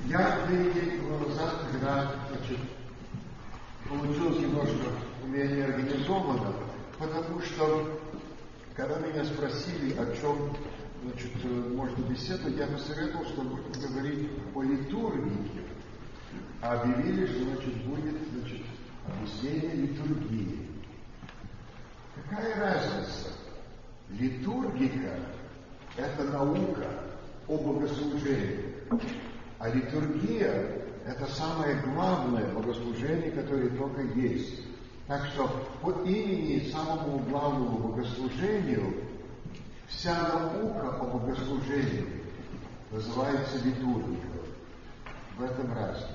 Я 2 недели назад, когда получилось немножко у меня неорганизованно, потому что, когда меня спросили, о чем можно беседовать, я посоветовал, что будем говорить о литургике. А объявили, что будет объяснение литургии. Какая разница? Литургика – это наука о богослужении, а литургия – это самое главное богослужение, которое только есть. Так что по имени самому главному богослужению вся наука о богослужении называется литургия. В этом разница.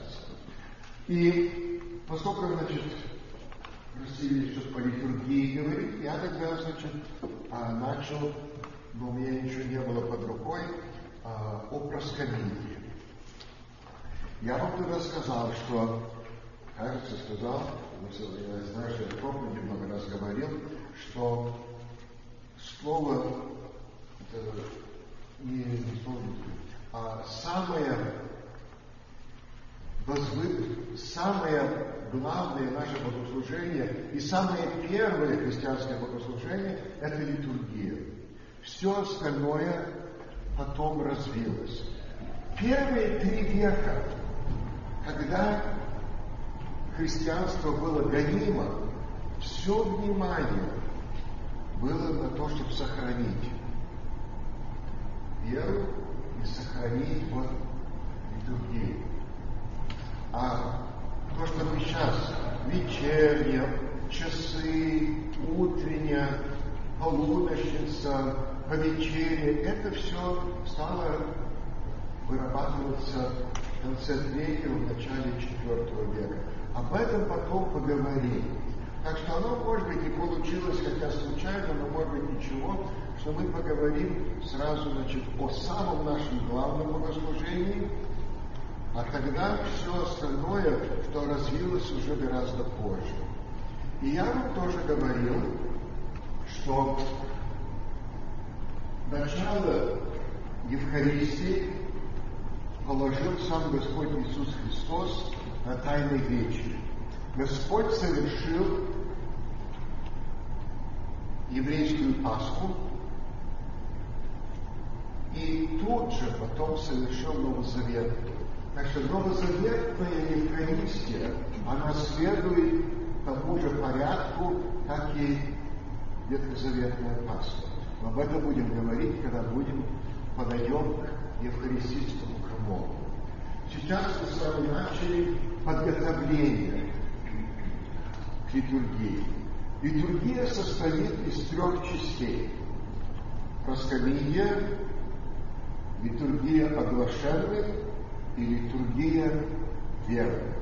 И поскольку, просили что-то по литургии говорить, я тогда, начал, но у меня ничего не было под рукой, о проскомидии. Я вам тогда сказал, что, кажется, я знаю, что я проповеди много раз говорил, что слово, не помню, самое главное наше богослужение и самое первое христианское богослужение – это литургия. Все остальное потом развилось. Первые 3 века, когда христианство было гонимо, все внимание было на то, чтобы сохранить веру и сохранить литургию. А то, что мы сейчас вечерняя, часы, утренняя, полуночница, по вечере, это все стало вырабатываться в конце 3-го, в начале 4 века. Об этом потом поговорим. Так что оно, может быть, и получилось, хотя случайно, но, может быть, ничего, что мы поговорим сразу, о самом нашем главном богослужении, а тогда все остальное, что развилось уже гораздо позже. И я вам тоже говорил, что начало Евхаристии положил сам Господь Иисус Христос на Тайной Вечере. Господь совершил еврейскую Пасху и тут же потом совершил Новозаветную. Так что новозаветная Евхаристия, она следует тому же порядку, как и ветхозаветная Пасха. Но об этом будем говорить, когда подойдем к евхаристическому храму. Сейчас мы с вами начали подготовление к литургии. Литургия состоит из 3 частей. Проскомидия, литургия оглашенных и литургия веры.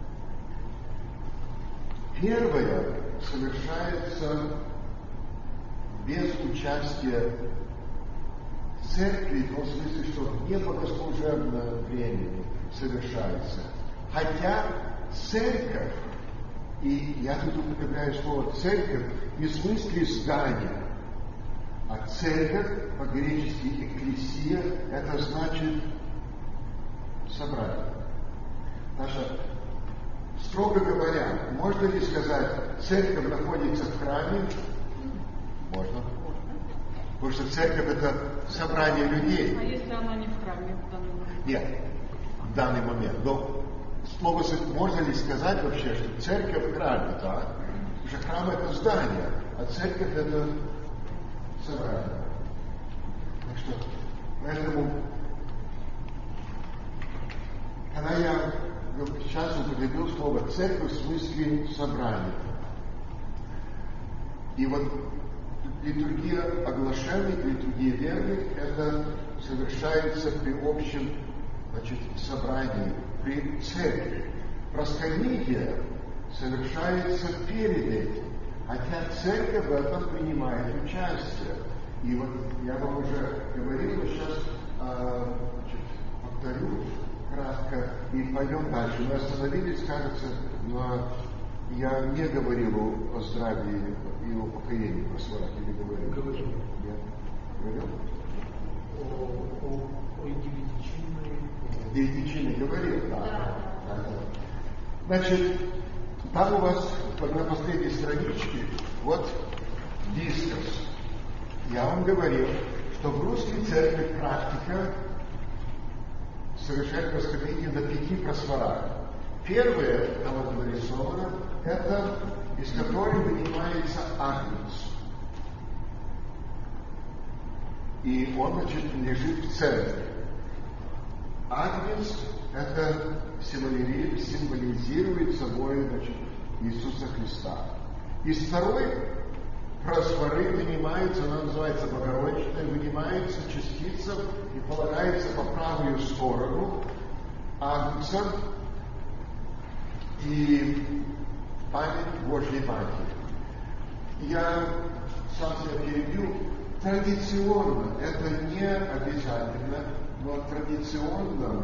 Первая совершается без участия церкви, в том смысле, что в небогослужебное время совершается. Хотя церковь, и я тут употребляю слово церковь, не в смысле здания, а церковь по-гречески экклесия, это значит собрание. Наша, строго говоря, можно ли сказать, церковь находится в храме? Можно. Потому что церковь – это собрание людей. А если она не в храме в данный момент? Нет, в данный момент. Но слово, можно ли сказать вообще, что церковь в храме, да? Потому что храм – это здание, а церковь – это собрание. Так что, поэтому, когда я сейчас употребил слово церковь в смысле собрания, и литургия оглашенных, литургия верных, это совершается при общем собрании, при церкви. Проскомидия совершается перед этим, хотя церковь в этом принимает участие. И я вам уже говорил, но сейчас повторю кратко и пойдем дальше. Мы остановились, кажется, я не говорил о здравии и о покоении про сварах, или говорил? Говорил. Я говорил? Ой, девятичинный говорил, да. Значит, там у вас на последней страничке вот дискурс. Я вам говорил, что в русской церкви практика совершает восхождение на 5 просворах. Первое, там вот нарисовано, это из которой вынимается агнец. И он, значит, лежит в центре. Агнец это символизирует собой, значит, Иисуса Христа. Из второй просворы вынимается, она называется Богородичная, вынимается частица и полагается по правую сторону агнца и память Божьей Матери. Я сам себя перебью. Традиционно, это не обязательно, но традиционно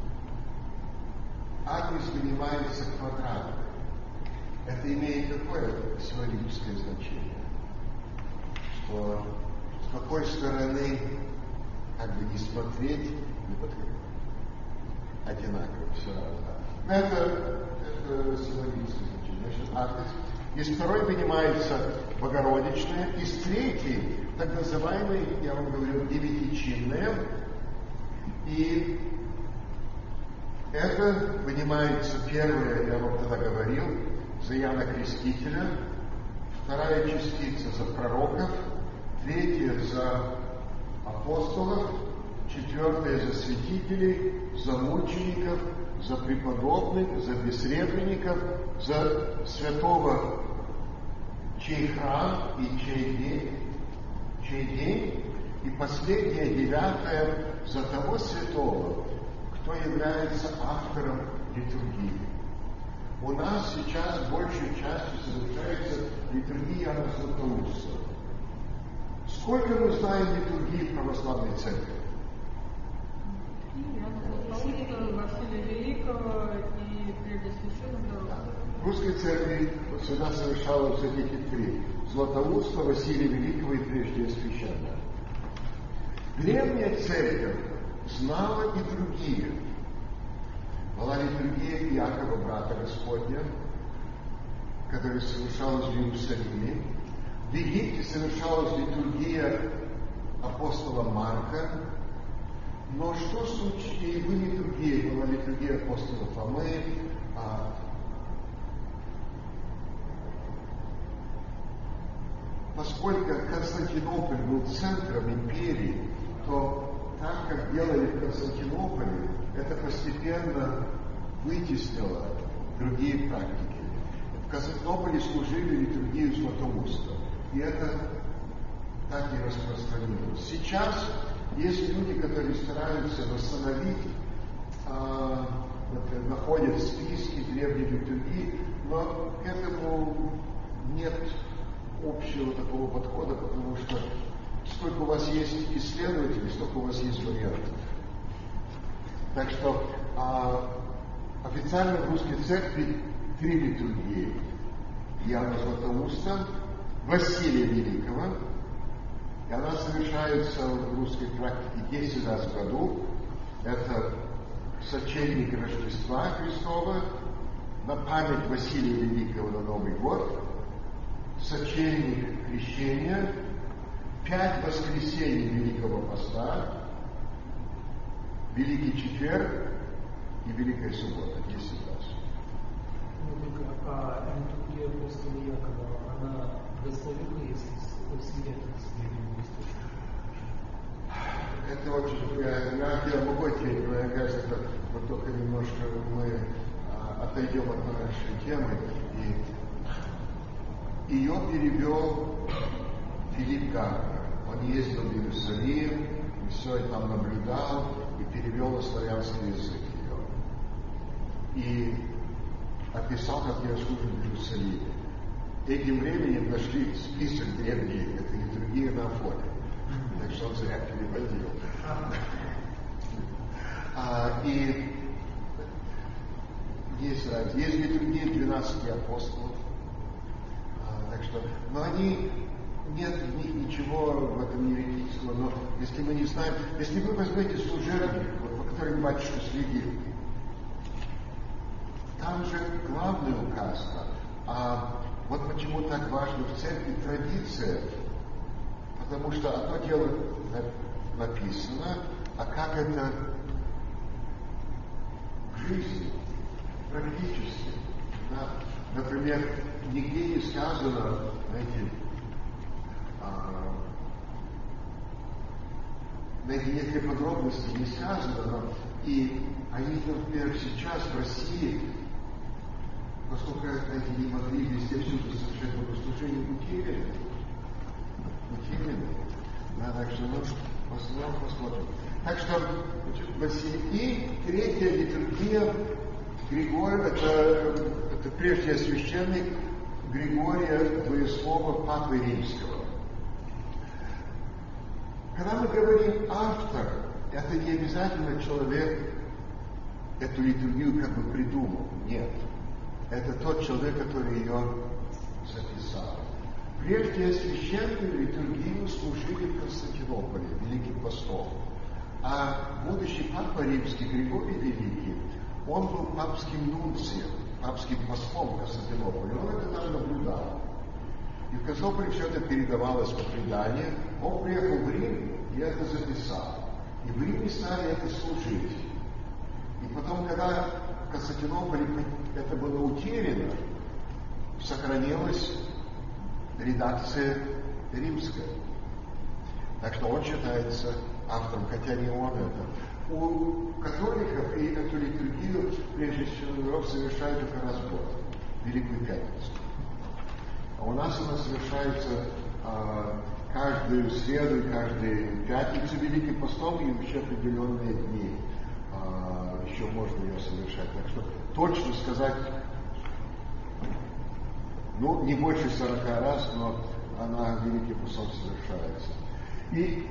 агнец вынимается квадратно. Это имеет какое символическое значение? Что с какой стороны как бы не смотреть, не подходить. Одинаково все равно. Это символическое значение. Значит, агнец. Из второй вынимается Богородичная, из третьей, так называемой, я вам говорю, девятичинная. И это вынимается первое, я вам тогда говорил, за Иоанна Крестителя, вторая частица за пророков, третья за апостолов, четвертая за святителей, за мучеников, за преподобных, за бессребренников, за святого, чей храм и чей день, и последняя, девятая, за того святого, кто является автором литургии. У нас сейчас большей частью совершается литургия Иоанна Златоуста. Сколько мы знаем литургии в православной церкви? Василия Великого и Преосвященного. В русской церкви всегда совершалось эти 3. Златоуста, Василия Великого и Преосвященного. Древняя церковь знала и другие. Была литургия Иакова, брата Господня, которая совершалась в Иерусалиме. В Египте совершалась литургия апостола Марка. Но что случилось? И в литургии была литургия апостола Фомы. Поскольку Константинополь был центром империи, то так, как делали в Константинополе, это постепенно вытеснило другие практики. В Константинополе служили литургию Златоуста, и это так и распространилось. Сейчас есть люди, которые стараются восстановить, находят списки древней литургии, но к этому нет общего такого подхода, потому что сколько у вас есть исследователей, столько у вас есть вариантов. Так что официально в русской церкви 3 литургии. Иоанна Златоуста, Василия Великого, и она совершается в русской практике 10 раз в году. Это сочельник Рождества Христова, на память Василия Великого на Новый год, сочельник Крещения, 5 воскресений Великого Поста, Великий Четверг и Великая Суббота, 10 раз. А литургия апостола Якова, она достоверна, если свидетельство древнего источника? Это очень, я могу ответить, но мне кажется, что вот только немножко мы отойдем от нашей темы. И ее перевел Филипп Гарнер. Он ездил в Иерусалим, и все это там наблюдал, и перевел на славянский язык ее. И описал, как я служил в Иерусалиме. Этим временем нашли список древний, это литургия на Афоне. Так что он зря переводил. И есть разница. Есть литургия 12 апостолов. Так что, но они нет в них ничего в этом еретического, но если мы не знаем, если вы возьмете служебник, вот, по которому батюшка следил, там же главная указка. А вот почему так важно в церкви традиция, потому что одно дело написано, а как это в жизни, практически. Да? Например, нигде не сказано, знаете, некие подробности не сказано, но и они, например, сейчас в России, поскольку эти не могли везде всюду совершать богослужение, утеряны. Да, так что мы посмотрим. Так что, Василий, и третья литургия Григория, это прежде священник Григория Двоеслова Папы Римского. Когда мы говорим автор, это не обязательно человек эту литургию как бы придумал. Нет. Это тот человек, который ее записал. Прежде священную литургию служили в Константинополе, Великим Постом. А будущий Папа Римский, Григорий Великий, он был папским нунцием, папским послом в Константинополе. Он это там наблюдал. И в Константинополе все это передавалось по преданию. Он приехал в Рим и это записал. И в Риме стали это служить. И потом, когда в Константинополе это было утеряно, сохранилась редакция римская. Так что он считается автором, хотя не он это. У католиков и эту литургию, прежде всего, совершают только раз в год, Великую Пятницу. А у нас она совершается каждую среду и каждую пятницу Великим Постом, и еще определенные дни еще можно ее совершать. Так что точно сказать, ну, не больше 40 раз, но она Великим Постом совершается. И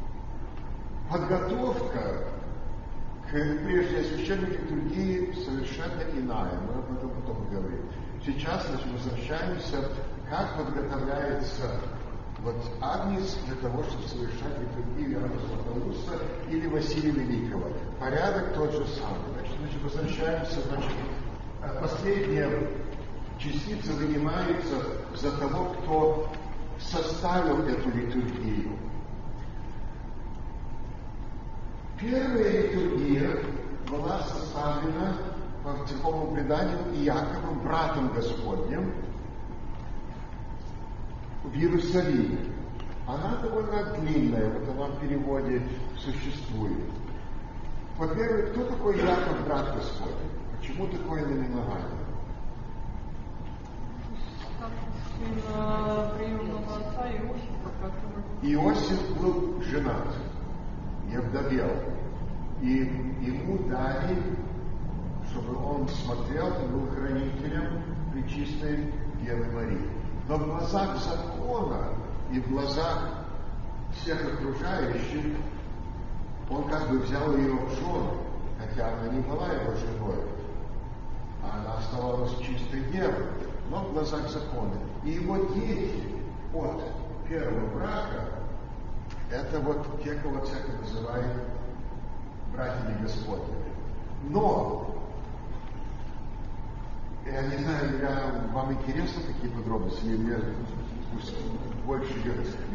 подготовка к прежней священной литургии совершенно иная. Мы об этом потом говорим. Сейчас, значит, возвращаемся, как подготовляется вот Агнец для того, чтобы совершать литургию Иоанна Златоуста или Василия Великого. Порядок тот же самый. Значит, возвращаемся, значит, последняя частица вынимается за того, кто составил эту литургию. Первая литургия была составлена по церковному преданию Иаковом, братом Господним, в Иерусалиме. Она довольно длинная, вот она в переводе существует. Во-первых, кто такой Иаков, брат Господень? Почему такое наименование? Приемного отца Иосифа, который... Иосиф был женат и овдовел. И ему дали, чтобы он смотрел и был хранителем Пречистой Девы Марии. Но в глазах закона и в глазах всех окружающих он как бы взял ее в жены, хотя она не была его женой, а она оставалась чистой девой, но в глазах закона. И его дети от первого брака, это вот те, кого церковь называет братьями Господними. Но, я не знаю, вам интересны такие подробности, или мне больше идет.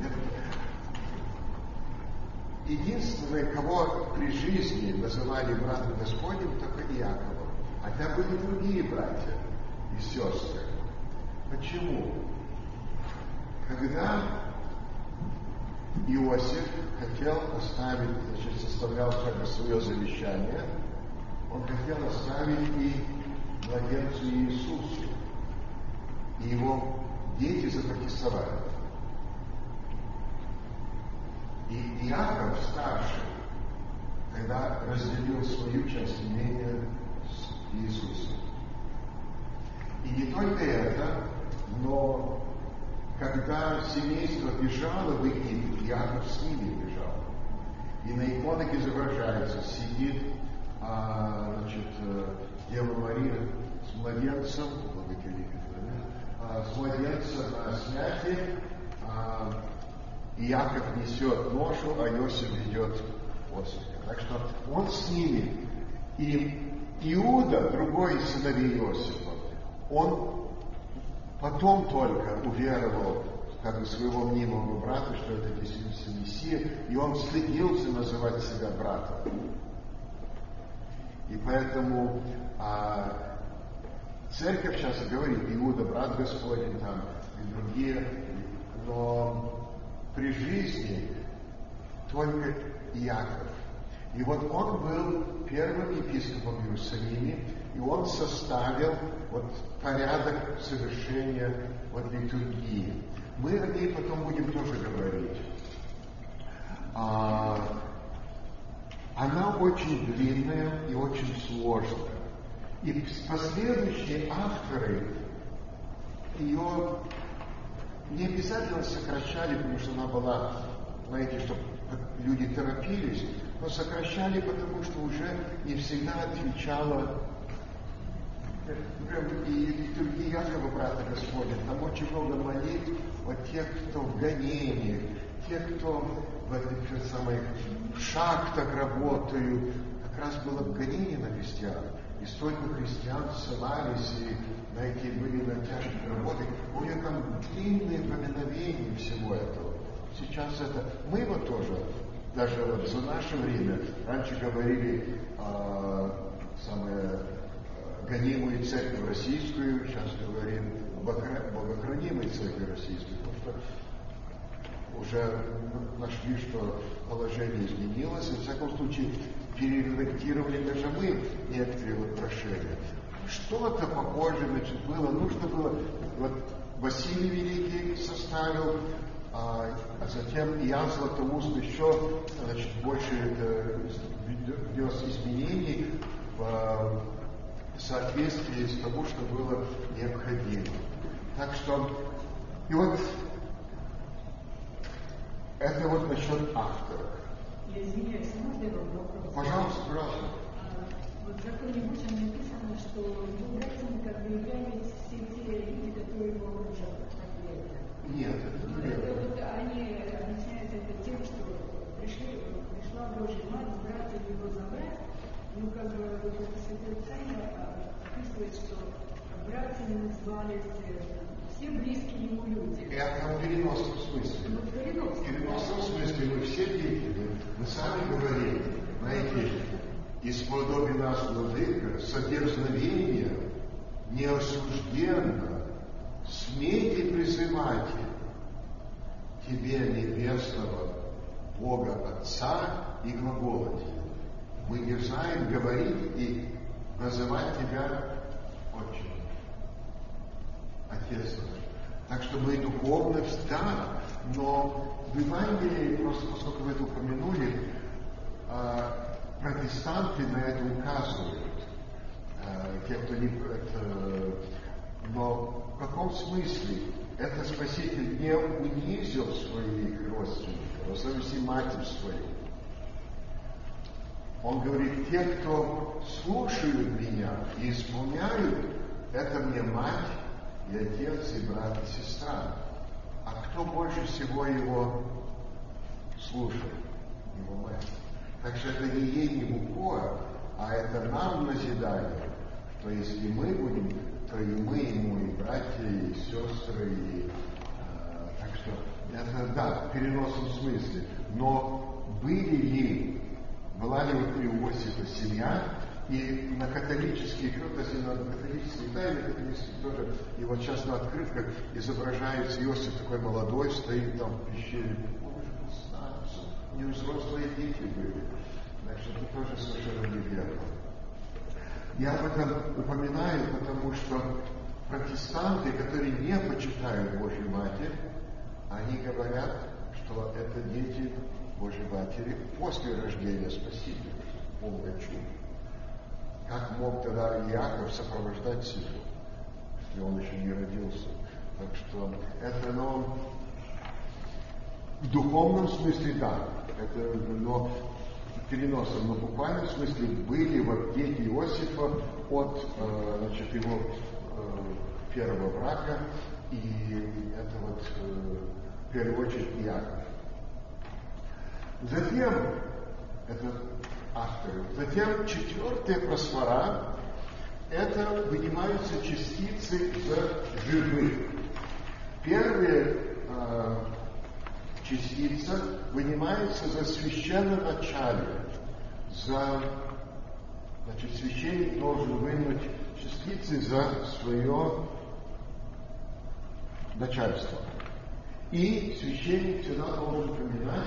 Единственное, кого при жизни называли братом Господним, только Иакова. Хотя были другие братья и сестры. Почему? Когда Иосиф хотел оставить, значит, составлял как бы свое завещание, он хотел оставить и младенцу Иисусу. И его дети запротестовали. И Иаков, старший, когда разделил свою часть имения с Иисусом. И не только это, но когда семейство бежало в Египет, Иаков с ними бежал. И на иконах изображается, сидит Дева Мария с младенцем, с младенцем на снятии, Иаков несет ношу, а Иосиф ведет ослика. Так что он с ними. И Иуда, другой из сыновей Иосифа, он потом только уверовал как бы своего мнимого брата, что это действительно Мессия, и он стыдился называть себя братом. И поэтому церковь сейчас говорит, Иуда, брат Господень, там, и другие, но при жизни только Иаков. И вот он был первым епископом в Иерусалиме, и он составил вот порядок совершения вот литургии. Мы о ней потом будем тоже говорить. Она очень длинная и очень сложная. И последующие авторы ее не обязательно сокращали, потому что она была, знаете, чтобы люди торопились, но сокращали, потому что уже не всегда отвечала. Например, и литургия Иакова, брата Господня, там очень много молитв от тех, кто в гонениях, тех, кто в этих самых шахтах работают. Как раз было гонение на христиан. И столько христиан ссылались и, знаете, были на тяжких работах. У них там длинные поминовения всего этого. Сейчас это... Мы его тоже, даже вот за наше время, раньше говорили гонимую церковь российскую, сейчас говорим богохранимой церкви российской, потому что уже нашли, что положение изменилось, и в всяком случае перередактировали даже мы некоторые вот прошения. Что-то похожее, значит, было, нужно было, вот Василий Великий составил, а затем Иоанн Златоуст еще, значит, больше внес изменений в соответствии с тому, что было необходимо. Так что, и вот это вот насчет автора. Я извиняюсь, можно я вам вопрос? Пожалуйста, пожалуйста. Вот в законе Божьем написано, что братьями как бы являлись все те люди, которые его окружают. Нет, это не это вот они объясняют это тем, что пришла Божья Мать с братьями его забрать. Ну, как бы, вот это Святое Писание описывает, что братьями назывались все близкие ему люди. Это в переносном смысле. Ну, в переносном смысле мы все дети, мы сами говорили, знаете, исподоби нас, Владыка, содерзновение неосужденно, смейте призывать Тебе, небесного Бога Отца, и глаголать. Мы дерзаем говорить и называть Тебя Отче, Отец наш. Так что мы духовность, да, но в Евангелии, просто поскольку вы это упомянули, протестанты на это указывают. Те, кто не... Но в каком смысле? Это Спаситель не унизил своих родственников, в особенности матерь свою. Он говорит, те, кто слушают меня и исполняют, это мне мать и отец, и брат, и сестра. А кто больше всего его слушает? Его мать. Так что это не ей, не Буква, а это нам назидание, что если мы будем, то и мы ему, и братья, и сестры, и... так что это, да, в переносном смысле. Но была ли вот у Иосифа семья, и на католический круг, если на католические тайны, католические тоже, и вот сейчас на открытках изображается Иосиф такой молодой, стоит там в пещере, у него взрослые дети были. Так что это тоже совершенно неверно. Я об этом упоминаю, потому что протестанты, которые не почитают Божью Матерь, они говорят, что это дети Божьей Матери после рождения Спасителя, полное чудо. Как мог тогда Иаков сопровождать себя, если он еще не родился? Так что это, но в духовном смысле, да, это, но в переносном, но в буквальном смысле были вот дети Иосифа от, значит, его первого брака, и это вот первую очередь Иаков. Затем, это авторы, затем 4-я просфора, это вынимаются частицы из живых. Первая частица вынимается за священноначалие. Значит, священник должен вынуть частицы за свое начальство. И священник всегда должен поминать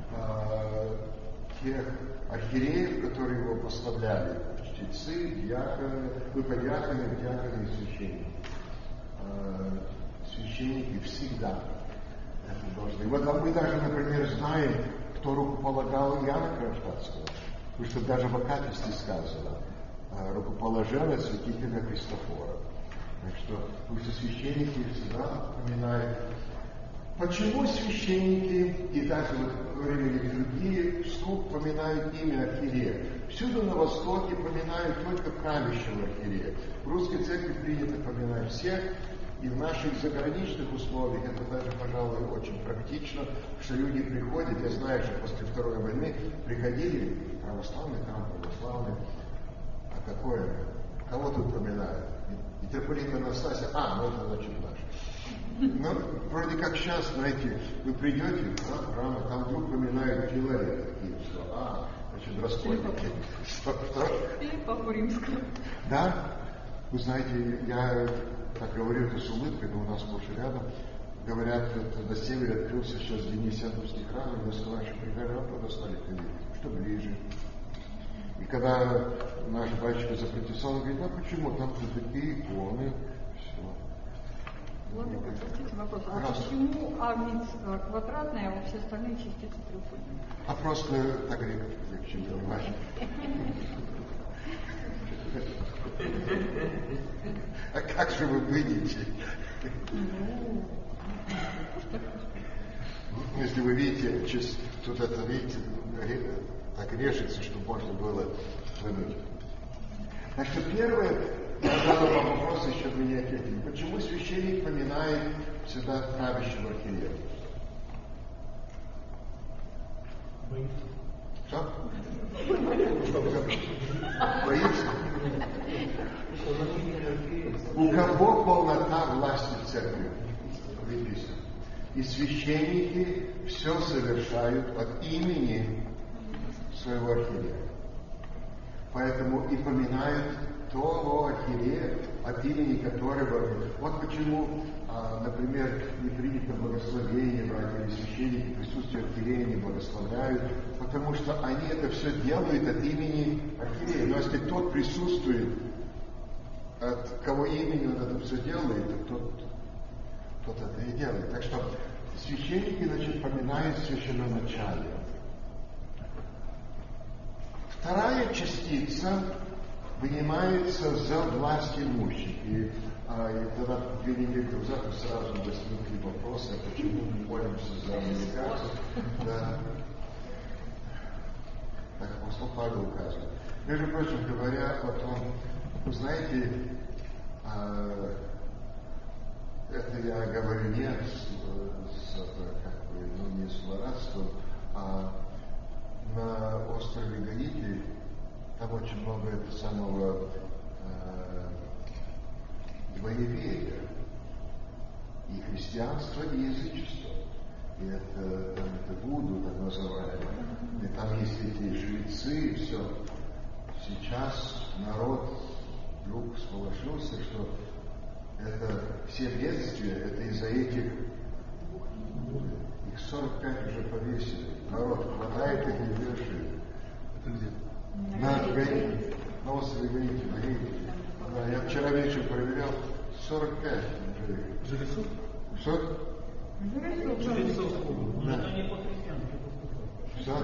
тех архиереев, которые его поставляли. Чтецы, диаконы, подьяконы, диаконы и священники. Священники всегда это должны. Вот мы даже, например, знаем, кто рукополагал Иоанна Кронштадтского. Потому что даже в Акафисте сказано, рукоположение святителя Христофора. Так что, потому что священники всегда поминают. Почему священники и даже во время литургии вслух поминают имя архиерея? Всюду на Востоке поминают только правящего архиерея. В русской церкви принято поминать всех, и в наших заграничных условиях это даже, пожалуй, очень практично, что люди приходят, я знаю, что после Второй войны приходили православный храм, православный, а какое? Кого тут поминают? Митрополит Анастасия, это значит наш. Ну, вроде как сейчас, знаете, вы придете в храм, а там вдруг поминают Филарета, такие, что, значит, раскольники. Или Папу Римского. Да, вы знаете, я так говорю это с улыбкой, но у нас сплошь и рядом. Говорят, на севере открылся сейчас Денисенковский храм, и мы с нашим приговором туда стали ходить, что ближе. И когда наш батюшка запротестовал, он говорит, почему, там же такие иконы, все. Владыка, простите вопрос, почему авниц квадратная, а все остальные частицы треугольные? Просто так легче понимать. А как же вы выйдете? Если вы видите, тут это, видите, так режется, чтобы можно было вынуть. Так что первое, я задал вам вопрос, еще вы не ответили. Почему священник поминает всегда правящего архиерея? Что? Боится? У кого полнота власти в церкви? Выписано. И священники все совершают от имени своего архиерея. Поэтому и поминают того архиерея, от имени которого... Вот почему, например, не принято благословение брать, или священники в присутствии архиерея не благословляют, потому что они это все делают от имени архиерея. Но если тот присутствует, от кого имени он это все делает, то тот это и делает. Так что священники, значит, поминают священноначалие. Вторая частица вынимается за власть имущих. И тогда 2 недели назад мы сразу возникли вопросы, почему мы молимся за американцев. Да. Так апостол Павел указывает. Между прочим, говоря о том, вы знаете, это я говорю не не с злорадством, а на острове Гаити там очень много самого двоеверия. И христианство, и язычество. И это Будду, так называемое. И там есть эти жрецы, и все. Сейчас народ вдруг сполошился, что это все бедствия, это из-за этих. Их 45 уже повесили. Народ хватает их и вершит. Это где? На острове Гаити, на Гаити. Я вчера вечером проверял, 45 уже. Жрецов? Что? Жрецов. Да. Это не по-христиански. Что?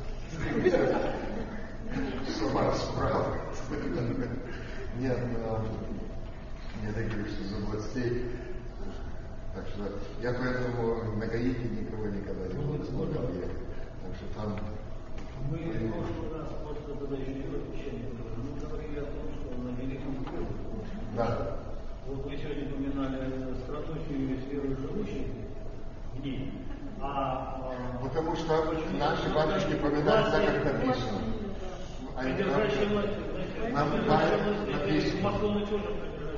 Сама справа. Нет, мне так говорят, что за властей. Так что я поэтому на Гаити никого никогда не благословлял ехать. Так что там... Мы в прошлый раз, просто тогда еще не выключали, мы говорили о том, что на Великом Круге. Да. Вот вы сегодня упоминали страдущую сферу живущих. в ней. Потому что наши батюшки поминают так, как написано. Придержащая власть, Нам написано. масоны тоже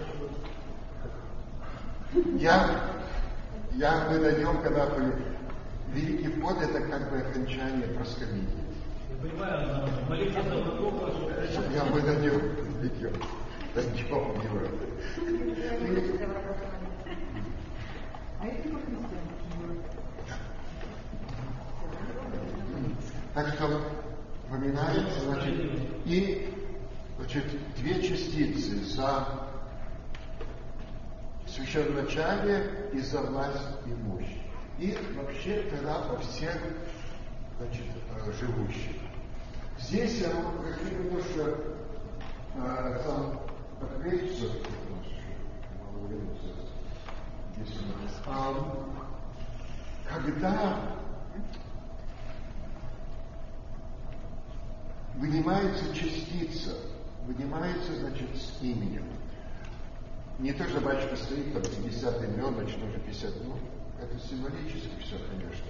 придержащая власть. Мы дойдем, когда Великий Пот — это как бы окончание проскомидии. Я понимаю, молитва за врагов вашего. Мы дойдем, Юра. Так что поминается, две частицы за священноначалие и за власть имущих. И вообще тогда во всех, живущих. Здесь я хочу немножко сам отметиться, когда вынимается частица, с именем. Не то, что батюшка стоит, там 50 имен, значит, уже 50, это символически все, конечно.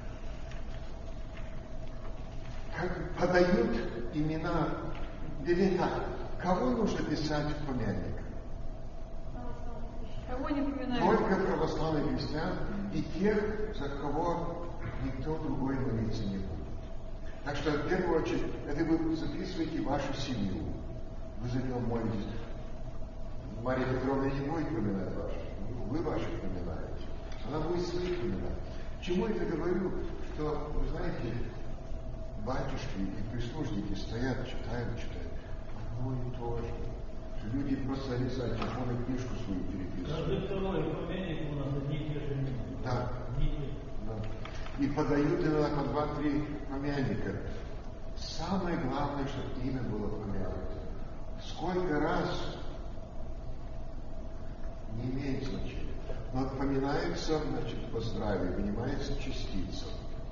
Как подают имена, или так, кого нужно писать в помянник? Кого не поминают? Только православных христиан и тех, за кого никто другой молиться не будет. Так что, в первую очередь, это вы записываете вашу семью. Вы за него молитесь. Мария Петровна не будет поминать вашу. Вы ваших поминаете. Она будет своих поминать. Чему я это говорю? Что, вы знаете, батюшки и прислужники стоят, читают одно и то же. Что люди просто не знают, телефонную книжку свою переписывают. Каждый второй помянник у нас одни и те же имена. Да. И подают иногда по 2-3 помянника. Самое главное, чтобы имя было помянуто. Сколько раз не имеет значения. Но поминается, по здравию, вынимается частица.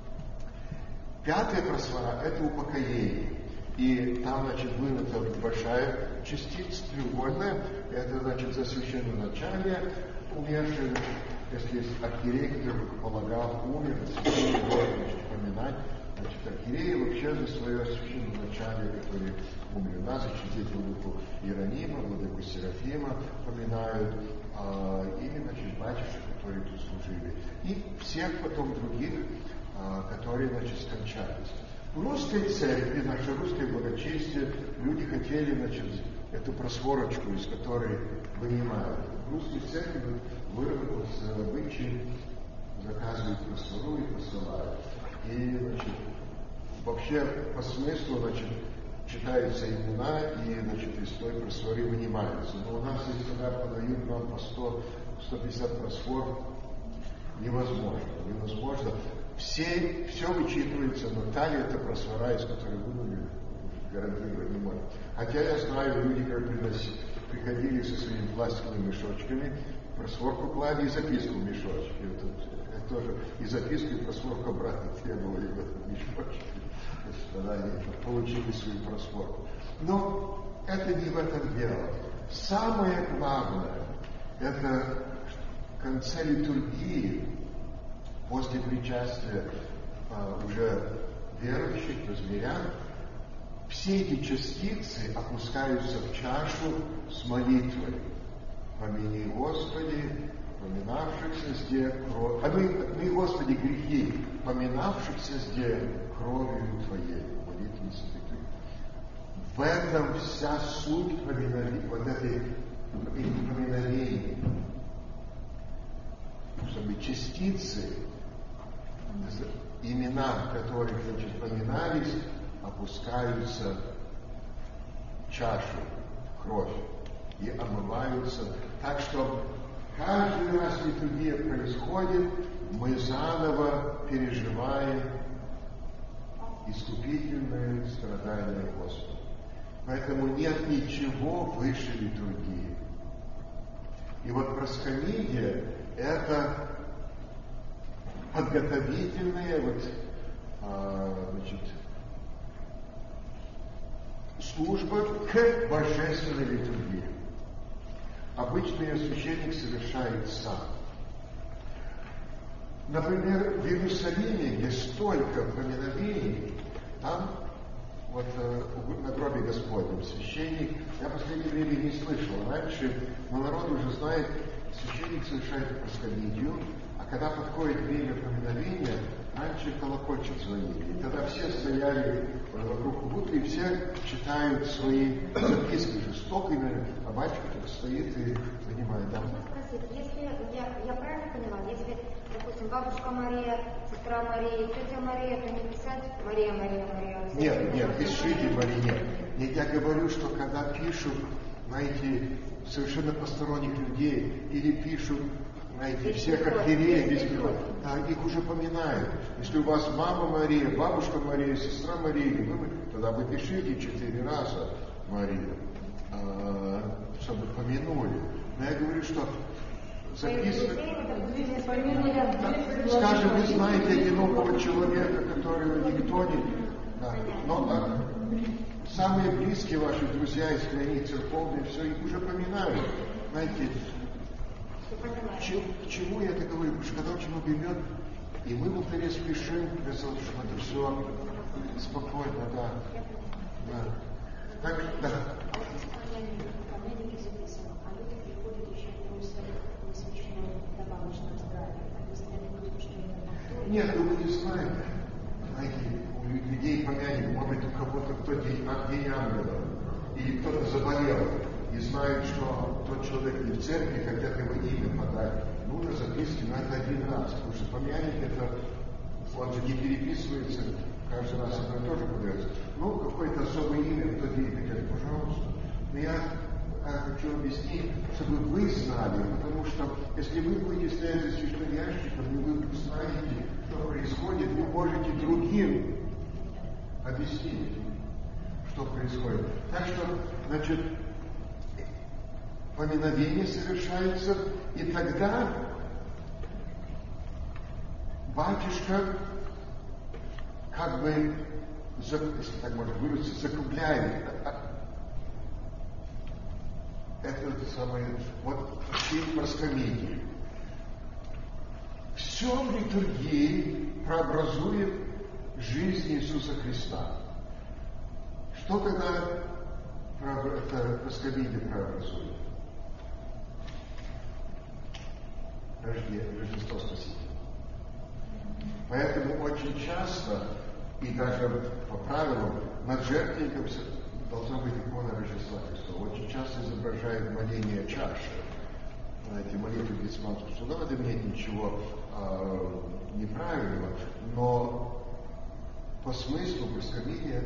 5-я просвора — это упокоение. И там, вынута большая частица, треугольная. Это, за священноначалие умерший. Если есть архиерей, который полагал, умер, священник должен поминать. Архиереи вообще за свое священноначалие, которые умерли. У нас дети владыку Иеронима, владыку Серафима поминают, и, батюшек, которые тут служили. И всех потом других, которые, скончались. В русской церкви, нашей русской благочестие, люди хотели, эту просворочку, из которой вынимают. В русской церкви выработался обычай, заказывают просвору и посылают. И, вообще, по смыслу, читаются имена, и, из той просворы вынимаются. Но у нас, если когда подают нам по 100-150 просфор, невозможно. Все вычитывается, но талия — это просвора, из которой вынули, гарантировать не может. Хотя я знаю, люди, которые приходили со своими пластиковыми мешочками, просворку клали и записку в мешочек. Это тоже и записку, и просворку обратно требовали в этом мешочке. Тогда они получили свою просворку. Но это не в этом дело. Самое главное — это в конце литургии, после причастия уже верующих, то есть мирян, все эти частицы опускаются в чашу с молитвой. Помяни, Господи, поминавшихся сде кровью. Помяни, Господи, грехи, поминавшихся сде кровью Твоей. Молитве святой. В этом вся суть поминовения, поминовения. Чтобы частицы, имена которых, поминались, опускаются в чашу, в кровь, и омываются. Так что каждый раз литургия происходит, мы заново переживаем искупительные страдания Господа. Поэтому нет ничего выше литургии. И проскомидия — это подготовительная служба к божественной литургии. Обычно ее священник совершает сам. Например, в Иерусалиме, где столько поминовений, там вот на гробе Господнем священник, я в последнее время не слышал раньше, но народ уже знает, священник совершает просковидию, а когда подходит время поминовения, раньше колокольчик звонили. И тогда все стояли вокруг будки, и все читают свои записки жестокими, а батюшка так стоит и занимает. Да. Если я правильно поняла, если, допустим, бабушка Мария, сестра Мария, тетя Мария, это не писать Мария. Нет, пишите Мария. Нет, я говорю, что когда пишут, знаете, совершенно посторонних людей, или пишут, знаете, всех архиереев, их уже поминают. Если у вас мама Мария, бабушка Мария, сестра Мария, тогда вы пишите 4 раза Марию, чтобы помянули. Но я говорю, что записывать... Скажем, вы знаете одинокого человека, которого никто не... Да, но самые близкие ваши друзья, если они церковные, все, их уже поминают. Знаете, к чему я это говорю? Потому что когда очень много имен, и мы внутри спешим, для того, чтобы это все спокойно, да. Так, да. Нет, вы не знаете. Знаете, у людей помянет, может быть, у кого-то кто день ангела, или кто-то заболел, и знает, что тот человек не в церкви, хотят его имя подать. Нужно записывать, но это один раз, потому что помянет это, он же не переписывается, каждый раз это тоже подается. Ну, какое-то особое имя в тот день хотят, пожалуйста. Но я хочу объяснить, чтобы вы знали, потому что если вы будете стоять за священным ящиком, и вы знаете, что происходит, вы можете другим объяснить, что происходит. Так что, значит, поминовение совершается, и тогда батюшка, как бы, если так можно выразиться, закругляет это самое, вот все проскомидии. Все в литургии прообразует жизнь Иисуса Христа. Что тогда проскомидия прообразует? Рождество Спасителя. Поэтому очень часто, и даже по правилам, над жертвенником должна быть икона Рождества Христова. Очень часто изображает моление чаши. Знаете, молитву Гетсиманского суда, в этом нет ничего неправильного, но по смыслу проскомидия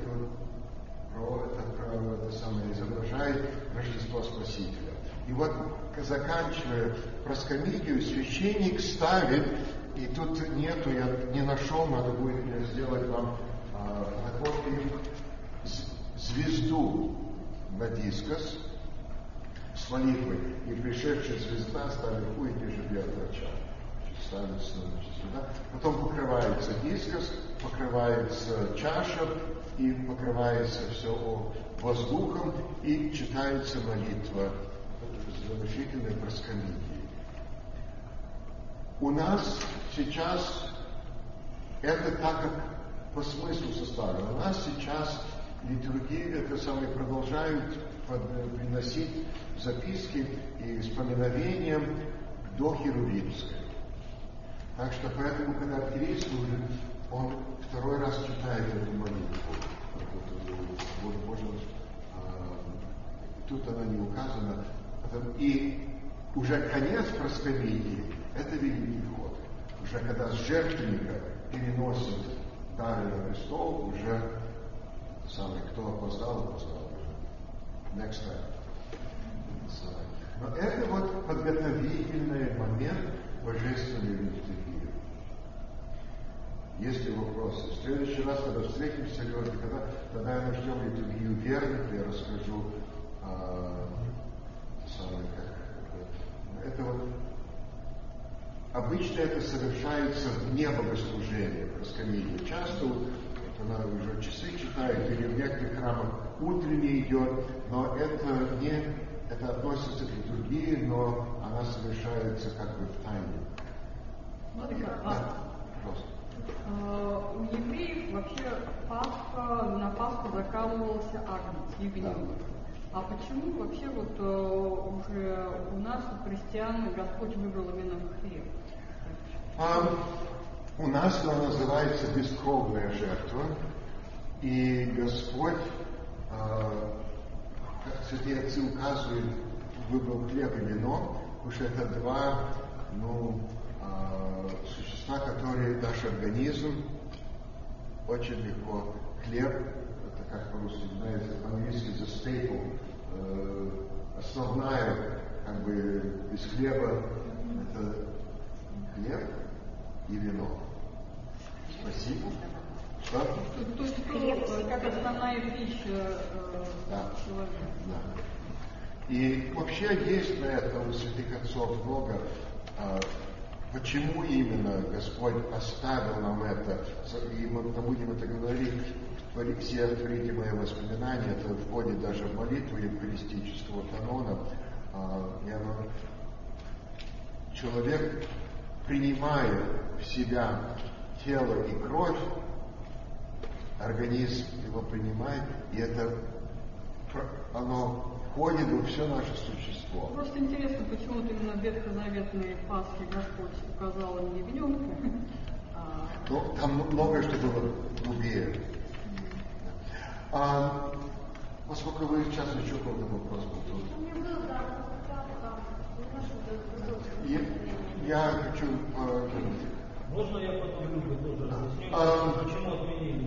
это самое изображает Рождество Спасителя. И вот, заканчивая проскомидию, священник ставит, и тут нету, я не нашел, надо будет сделать вам фотографию, звезду на дискос с молитвой, и пришедшая звезда ставит вверху, и ниже белого ча. Ставится сюда. Потом покрывается дискос, покрывается чаша, и покрывается все воздухом, и читается молитва завершительной проскомидии. У нас сейчас это так, как по смыслу составлено. У нас сейчас литургии это самое продолжают приносить записки и с поминовением до Херувимской. Так что поэтому, когда архиерей служит, он второй раз читает эту молитву. Тут она не указана. И уже конец проскомидии – это Великий Вход. Уже когда с жертвенника переносит дары на престол, уже самый, кто опоздал уже. Next time. Но это вот подготовительный момент божественной литургии. Есть ли вопросы? В следующий раз, когда встретимся, тогда мы ждем литургию верных, я расскажу это вот обычно это совершается вне богослужения, проскомидия. Часто она уже часы читает, или в некоторых храмах утренне идет, но это относится к литургии, но она совершается как бы в тайне. Владыка, Пожалуйста. у евреев вообще на Пасху закалывался агнец, ягненок. А почему вообще вот уже у нас, у христиан, Господь выбрал именно хлеб? У нас она называется бескровная жертва, и Господь, как святые отцы указывают, выбрал хлеб и вино, потому что это два существа, которые наш организм очень легко. Хлеб, это как по-русски, знаете, по-английски the staple, основная, как бы, без хлеба, это хлеб и вино. Спасибо. Что? То есть как основная пища человека. Да. И вообще есть на это у святых отцов много, почему именно Господь оставил нам это, и мы будем это говорить, все творите мои воспоминания, это входит даже в молитву евхаристического канона. Человек, принимая в себя тело и кровь, организм его принимает, и это оно входит во все наше существо. Просто интересно, почему именно в ветхозаветной Пасхе Господь указал им ягненка. Там многое, что было грубее. Поскольку вы сейчас еще какой-то вопрос был. У меня был, да, я хочу... Можно я потом Люблю тоже разъясню, почему отменили?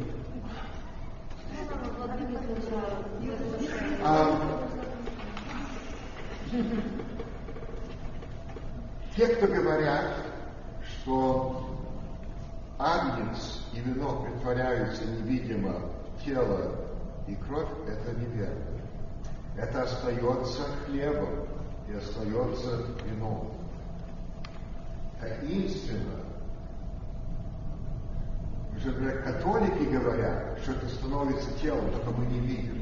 Те, кто говорят, что агнец и вино притворяются невидимо в тело и кровь, это неверно. Это остается хлебом и остается вином. Таинственно. Уже католики говорят, что это становится телом, только мы не видим.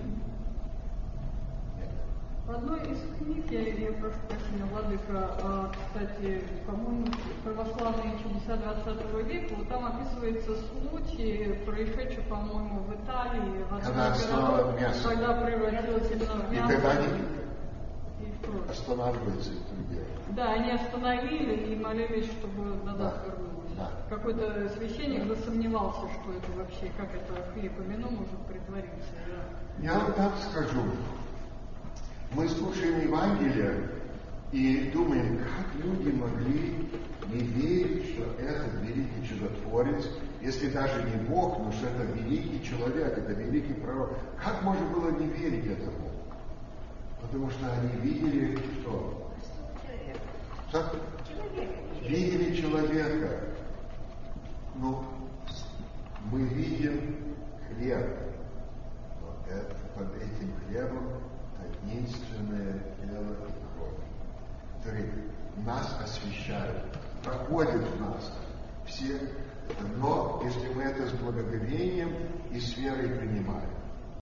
В одной из книг, я прошу прощения, Владыка, кстати, по-моему, православные чудеса 20 века, вот там описывается случай, происшедший, по-моему, в Италии, в одном городке, когда превратилось именно в мясо. И когда они в останавливаются и другие. Да, они остановили и молились, чтобы назад вернулось. Да. Какой-то священник засомневался, что это вообще, как это хлеб и вино может притвориться. Да. Я вам так скажу. Мы слушаем Евангелие и думаем, как люди могли не верить, что этот великий чудотворец, если даже не Бог, но что это великий человек, это великий пророк. Как можно было не верить этому? Потому что они видели что? Видели человека. Но мы видим хлеб. Но это, под этим хлебом таинственное тело и кровь, которые нас освящают, проходят в нас все, но если мы это с благоговением и с верой принимаем.